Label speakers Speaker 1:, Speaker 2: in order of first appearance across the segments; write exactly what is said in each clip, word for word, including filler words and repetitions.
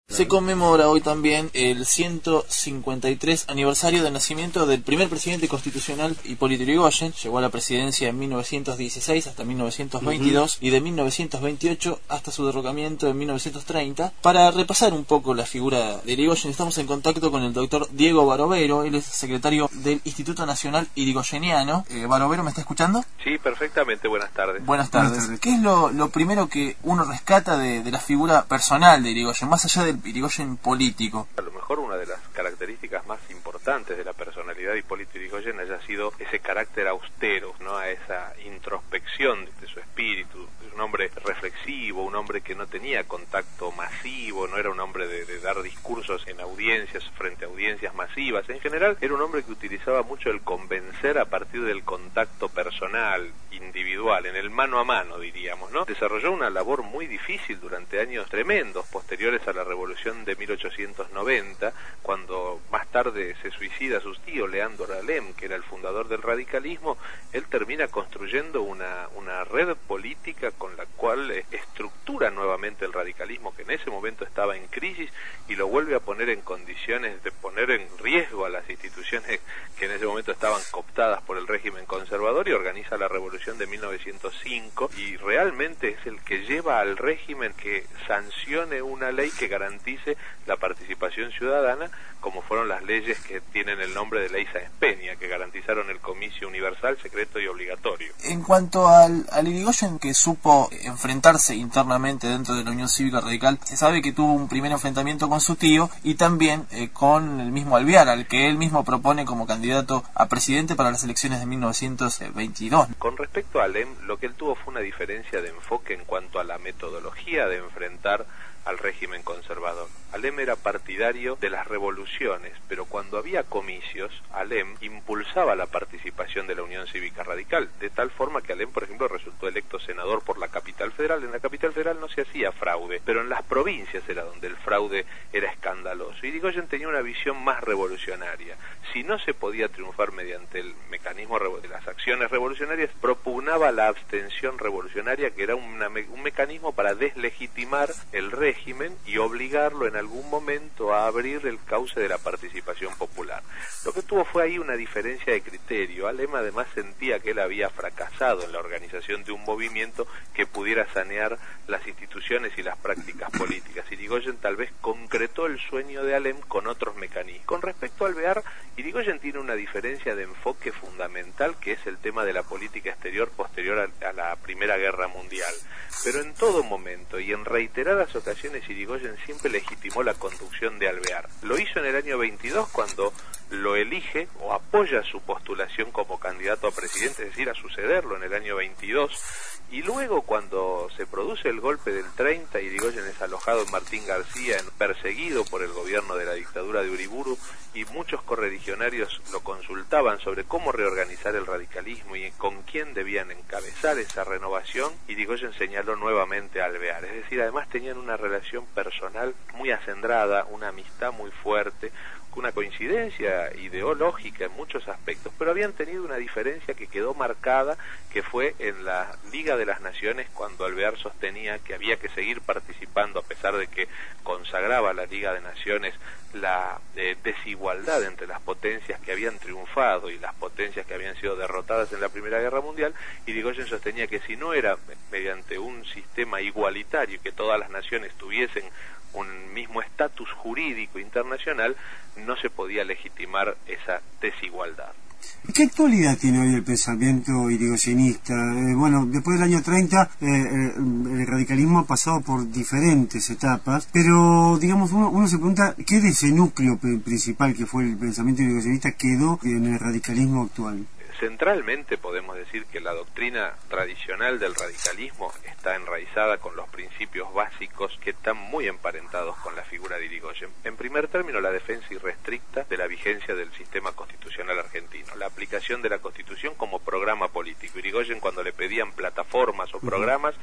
Speaker 1: Se conmemora hoy también el ciento cincuenta y tres aniversario del nacimiento del primer presidente constitucional, Hipólito Yrigoyen. Llegó a la presidencia en mil novecientos dieciséis hasta mil novecientos veintidós uh-huh. y de mil novecientos veintiocho hasta su derrocamiento en mil novecientos treinta. Para repasar un poco la figura de Yrigoyen, estamos en contacto con el doctor Diego Barovero. Él es secretario del Instituto Nacional Yrigoyeniano. Eh, ¿Barovero me está escuchando?
Speaker 2: Sí, perfectamente. Buenas tardes.
Speaker 1: Buenas tardes. Buenas tardes. ¿Qué es lo, lo primero que uno rescata de, de la figura personal de Yrigoyen, más allá del Yrigoyen político?
Speaker 2: A lo mejor una de las características más importantes de la personalidad de Hipólito Yrigoyen haya sido ese carácter austero, ¿no? A esa introspección de su espíritu. Un hombre reflexivo, un hombre que no tenía contacto masivo, no era un hombre de, de dar discursos en audiencias, frente a audiencias masivas. En general, era un hombre que utilizaba mucho el convencer a partir del contacto personal, individual, en el mano a mano, diríamos, ¿no? Desarrolló una labor muy difícil durante años tremendos, posteriores a la Revolución de mil ochocientos noventa, cuando más tarde se suicida su tío, Leandro Alem, que era el fundador del radicalismo. Él termina construyendo una, una red política con la cual estructura nuevamente el radicalismo, que en ese momento estaba en crisis, y lo vuelve a poner en condiciones de poner en riesgo a las instituciones que en ese momento estaban cooptadas por el régimen conservador, y organiza la Revolución de mil novecientos cinco, y realmente es el que lleva al régimen que sancione una ley que garantice la participación ciudadana, como fueron las leyes que tienen el nombre de Ley Sáenz Peña, que garantizaron el comicio universal, secreto y obligatorio.
Speaker 1: En cuanto al, al Yrigoyen que supo enfrentarse internamente dentro de la Unión Cívica Radical, se sabe que tuvo un primer enfrentamiento con su tío y también eh, con el mismo Alvear, al que él mismo propone como candidato a presidente para las elecciones de mil novecientos veintidós.
Speaker 2: Con respecto a Alem, lo que él tuvo fue una diferencia de enfoque en cuanto a la metodología de enfrentar al régimen conservador. Alem era partidario de las revoluciones, pero cuando había comicios, Alem impulsaba la participación de la Unión Cívica Radical, de tal forma que Alem, por ejemplo, resultó electo senador por la Capital Federal. En la Capital Federal no se hacía fraude, pero en las provincias era donde el fraude era escandaloso. Y Yrigoyen tenía una visión más revolucionaria. Si no se podía triunfar mediante el mecanismo de las acciones revolucionarias, propugnaba la abstención revolucionaria, que era una, un mecanismo para deslegitimar el régimen y obligarlo en algún momento a abrir el cauce de la participación popular. Lo que tuvo fue ahí una diferencia de criterio. Alem además sentía que él había fracasado en la organización de un movimiento que pudiera sanear las instituciones y las prácticas políticas. Yrigoyen tal vez concretó el sueño de Alem con otros mecanismos. Con respecto a Alvear, Yrigoyen tiene una diferencia de enfoque fundamental, que es el tema de la política exterior posterior a, a la Primera Guerra Mundial. Pero en todo momento y en reiteradas ocasiones, Yrigoyen siempre legitimó la conducción de Alvear. Lo hizo en el año veintidós, cuando lo elige o apoya su postulación como candidato a presidente, es decir, a sucederlo en el año veintidós, y luego cuando se produce el golpe del treinta, Yrigoyen es alojado en Martín García, perseguido por el gobierno de la dictadura de Uriburu, y muchos correligionarios lo consultaban sobre cómo reorganizar el radicalismo y con quién debían encabezar esa renovación. Yrigoyen señaló nuevamente a Alvear, es decir, además tenían una relación personal muy acendrada, una amistad muy fuerte, una coincidencia ideológica en muchos aspectos, pero habían tenido una diferencia que quedó marcada, que fue en la Liga de las Naciones, cuando Alvear sostenía que había que seguir participando, a pesar de que consagraba la Liga de Naciones la eh, desigualdad entre las potencias que habían triunfado y las potencias que habían sido derrotadas en la Primera Guerra Mundial. Y Yrigoyen sostenía que si no era mediante un sistema igualitario, que todas las naciones tuviesen un mismo estatus jurídico internacional, no se podía legitimar esa desigualdad.
Speaker 3: ¿Qué actualidad tiene hoy el pensamiento yrigoyenista? Eh, bueno, después del año treinta, eh, eh, el radicalismo ha pasado por diferentes etapas, pero, digamos, uno, uno se pregunta, ¿qué de ese núcleo principal que fue el pensamiento yrigoyenista quedó en el radicalismo actual?
Speaker 2: Centralmente podemos decir que la doctrina tradicional del radicalismo está enraizada con los principios básicos que están muy emparentados con la figura de Yrigoyen. En primer término, la defensa irrestricta de la vigencia del sistema constitucional argentino, la aplicación de la Constitución como programa político. Yrigoyen, cuando le pedían plataformas o programas, decía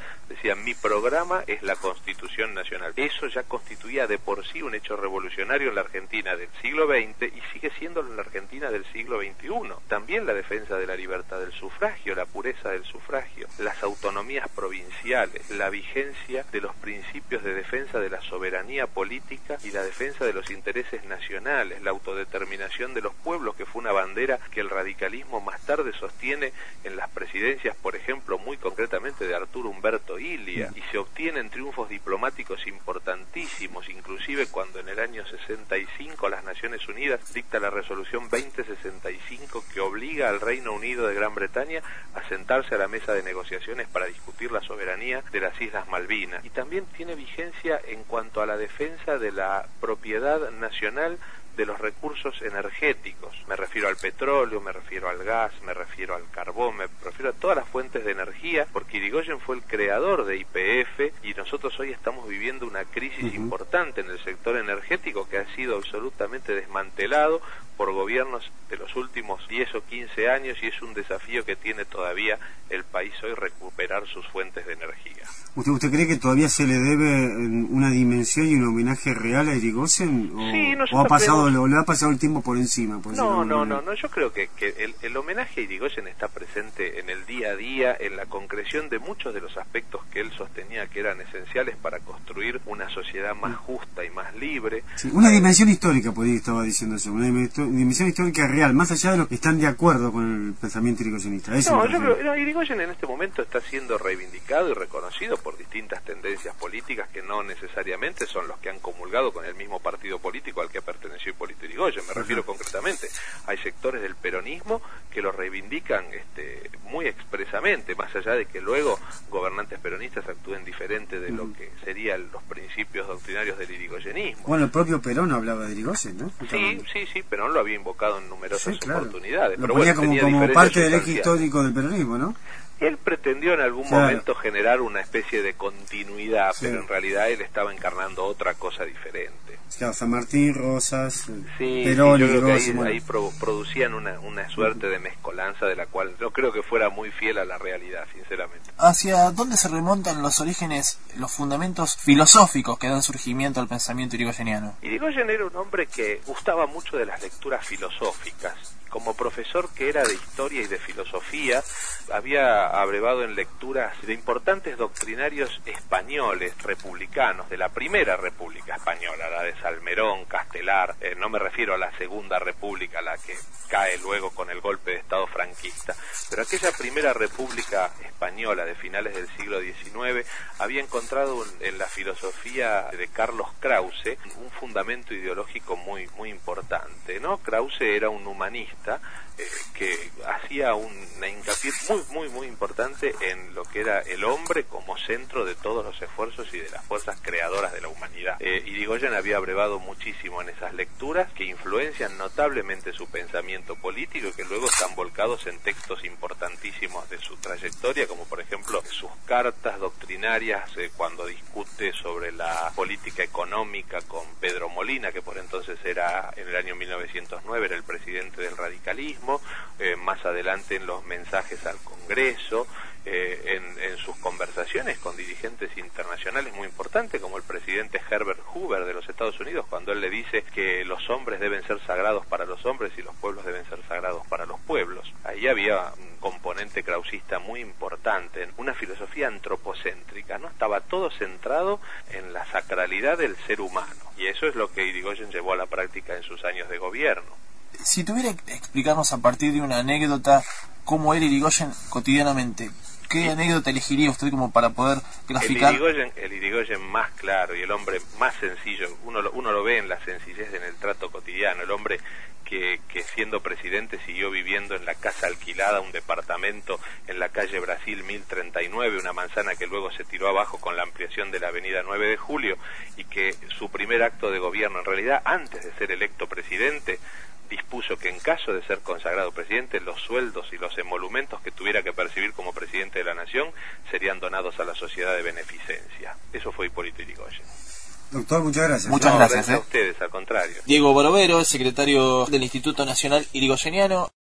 Speaker 2: decía, mi programa es la Constitución Nacional. Eso ya constituía de por sí un hecho revolucionario en la Argentina del siglo veinte y sigue siendo en la Argentina del siglo veintiuno. También la defensa de la libertad del sufragio, la pureza del sufragio, las autonomías provinciales, la vigencia de los principios de defensa de la soberanía política y la defensa de los intereses nacionales, la autodeterminación de los pueblos, que fue una bandera que el radicalismo más tarde sostiene en las presidencias, por ejemplo, muy concretamente de Arturo Umberto Illia, y se obtienen triunfos diplomáticos importantísimos, inclusive cuando en el año sesenta y cinco las Naciones Unidas dicta la resolución veinte sesenta y cinco que obliga al Reino Unido de Gran Bretaña a sentarse a la mesa de negociaciones para discutir la soberanía de las Islas Malvinas. Y también tiene vigencia en cuanto a la defensa de la propiedad nacional de los recursos energéticos. Me refiero al petróleo, me refiero al gas, me refiero al carbón, me refiero a todas las fuentes de energía, porque Irigoyen fue el creador de Y P F y nosotros hoy estamos viviendo una crisis uh-huh. importante en el sector energético que ha sido absolutamente desmantelado por gobiernos de los últimos diez o quince años, y es un desafío que tiene todavía el país hoy, recuperar sus fuentes de energía.
Speaker 3: ¿Usted, usted cree que todavía se le debe una dimensión y un homenaje real a Irigoyen? ¿O,
Speaker 2: sí,
Speaker 3: o ha pasado,
Speaker 2: creemos...
Speaker 3: o le ha pasado el tiempo por encima? Por
Speaker 2: no, no, no, no, yo creo que, que el, el homenaje a Irigoyen está presente en el día a día, en la concreción de muchos de los aspectos que él sostenía que eran esenciales para construir una sociedad más justa y más libre.
Speaker 3: Sí, una dimensión histórica, pues estaba diciendo yo, una dimensión histórica real, más allá de los que están de acuerdo con el pensamiento irigoyenista. Eso
Speaker 2: no, yo creo, no, Irigoyen en este momento está siendo reivindicado y reconocido por distintas tendencias políticas que no necesariamente son los que han comulgado con el mismo partido político al que perteneció Hipólito Yrigoyen. Me refiero concretamente, hay sectores del peronismo que lo reivindican este, muy expresamente, más allá de que luego gobernantes peronistas actúen diferente de lo que serían los principios doctrinarios del irigoyenismo.
Speaker 3: Bueno, el propio Perón hablaba de Irigoyen, ¿no?
Speaker 2: Sí, sí, sí, Perón lo había invocado en numerosas
Speaker 3: sí, claro.
Speaker 2: oportunidades.
Speaker 3: Lo
Speaker 2: pero
Speaker 3: ponía
Speaker 2: bueno,
Speaker 3: como, como parte del eje histórico del peronismo, ¿no?
Speaker 2: Él pretendió en algún
Speaker 3: claro.
Speaker 2: momento generar una especie de continuidad, sí. pero en realidad él estaba encarnando otra cosa diferente.
Speaker 3: Claro, San Martín, Rosas,
Speaker 2: sí,
Speaker 3: Perón,
Speaker 2: sí, yo creo que ahí,
Speaker 3: bueno.
Speaker 2: ahí pro, producían una, una suerte de mezcolanza de la cual no creo que fuera muy fiel a la realidad, sinceramente.
Speaker 1: ¿Hacia dónde se remontan los orígenes, los fundamentos filosóficos que dan surgimiento al pensamiento irigoyeniano?
Speaker 2: Irigoyen era un hombre que gustaba mucho de las lecturas filosóficas. Como profesor que era de historia y de filosofía, había abrevado en lecturas de importantes doctrinarios españoles, republicanos, de la primera República Española, la de Salmerón, Castelar, eh, no me refiero a la Segunda República, la que cae luego con el golpe de Estado franquista, pero aquella primera República Española de finales del siglo diecinueve había encontrado en la filosofía de Carlos Krause un fundamento ideológico muy, muy importante, ¿no? Krause era un humanista Eh, que hacía una hincapié muy, muy, muy importante en lo que era el hombre como centro de todos los esfuerzos y de las fuerzas creadoras de la humanidad. Eh, Irigoyen había abrevado muchísimo en esas lecturas que influencian notablemente su pensamiento político y que luego están volcados en textos importantísimos de su trayectoria, como por ejemplo sus cartas doctrinarias eh, cuando discute sobre la política económica con Pedro Molina, que por entonces era, en el año mil novecientos nueve, era el presidente del radicalismo, eh, más adelante en los mensajes al Congreso, eh, en, en sus conversaciones con dirigentes internacionales muy importantes, como el presidente Herbert Hoover de los Estados Unidos, cuando él le dice que los hombres deben ser sagrados para los hombres y los pueblos deben ser sagrados para los pueblos. Ahí había un componente krausista muy importante, una filosofía antropocéntrica, ¿no? Estaba todo centrado en la sacralidad del ser humano, y eso es lo que Irigoyen llevó a la práctica en sus años de gobierno.
Speaker 1: Si tuviera que explicarnos a partir de una anécdota cómo era Irigoyen cotidianamente, ¿qué sí. anécdota elegiría usted como para poder graficar?
Speaker 2: El Irigoyen, el Irigoyen más claro y el hombre más sencillo, uno lo, uno lo ve en la sencillez en el trato cotidiano, el hombre que, que siendo presidente siguió viviendo en la casa alquilada, un departamento en la calle Brasil mil treinta y nueve, una manzana que luego se tiró abajo con la ampliación de la avenida nueve de julio, y que su primer acto de gobierno, en realidad antes de ser electo presidente, dispuso que en caso de ser consagrado presidente, los sueldos y los emolumentos que tuviera que percibir como presidente de la nación serían donados a la sociedad de beneficencia. Eso fue Hipólito Yrigoyen.
Speaker 3: Doctor, muchas gracias.
Speaker 1: Muchas
Speaker 2: no,
Speaker 1: gracias.
Speaker 2: gracias
Speaker 1: ¿eh?
Speaker 2: a ustedes, al contrario.
Speaker 1: Diego Barovero, secretario del Instituto Nacional Irigoyeniano.